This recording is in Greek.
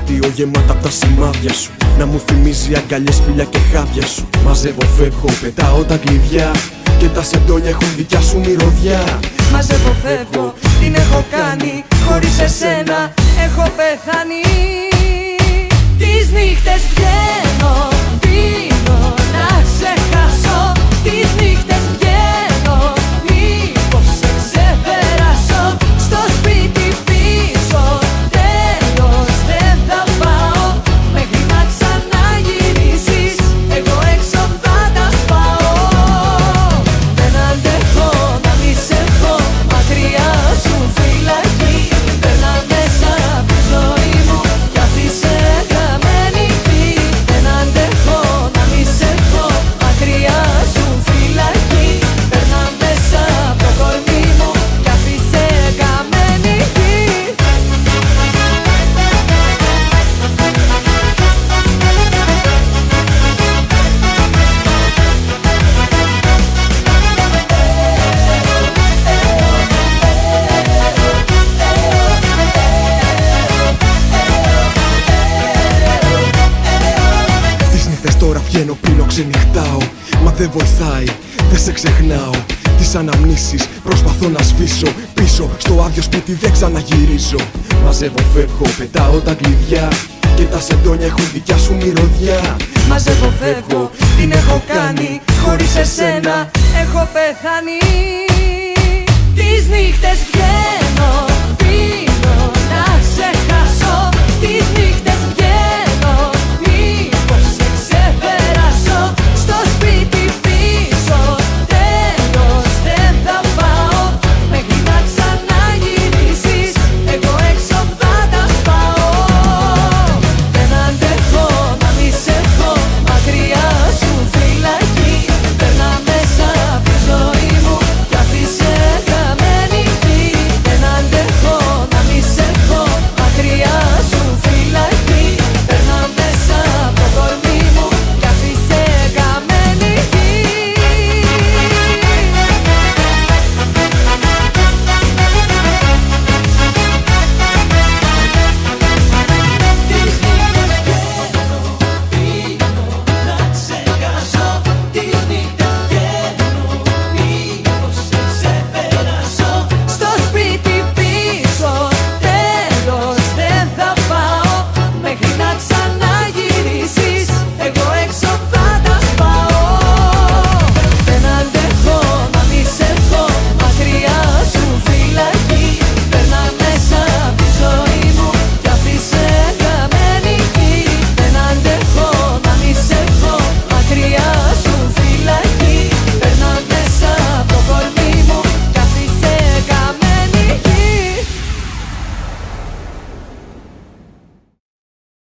δωμάτιο γεμάτα απ' τα σημάδια σου. Να μου θυμίζει αγκαλιές, φιλιά και χάδια σου. Μαζεύω, φεύγω, πετάω τα κλειδιά και τα σεντόνια έχουν δικιά σου μυρωδιά. Μαζεύω, φεύγω, την έχω κάνει. Χωρίς εσένα έχω πεθάνει. Τις νύχτες βγαίνω, πίνω να ξεχάσω. Τις νύχτες βγαίνω, μήπως σε ξεπεράσω. Στο σπίτι πίσω, τέλος δεν θα πάω. Μέχρι να ξαναγυρίσεις, εγώ έξω θα τα σπάω. Δεν αντέχω να μη σε έχω μακριά σου φυλακή. Περνά μέσα απ' τη ζωή μου κι άφησε γραμμένη εκεί. Δεν αντέχω να μη σε έχω μακριά σου φυλακή. Περνά μέσα απ' το κορμί μου κι άφησε γραμμένη εκεί. Τις νύχτες τώρα βγαίνω, πίνω, ξενυχτάω. Μα δεν βοηθάει, δεν σε ξεχνάω. Τις αναμνήσεις προσπαθώ να σβήσω. Πίσω στο άδειο σπίτι δεν ξαναγυρίζω. Μαζεύω, φεύγω, πετάω τα κλειδιά και τα σεντόνια έχουν δικιά σου μυρωδιά. Μαζεύω, φεύγω, την έχω κάνει. Χωρίς εσένα έχω πεθάνει. Τις νύχτες βγαίνω, πίνω να ξεχάσω.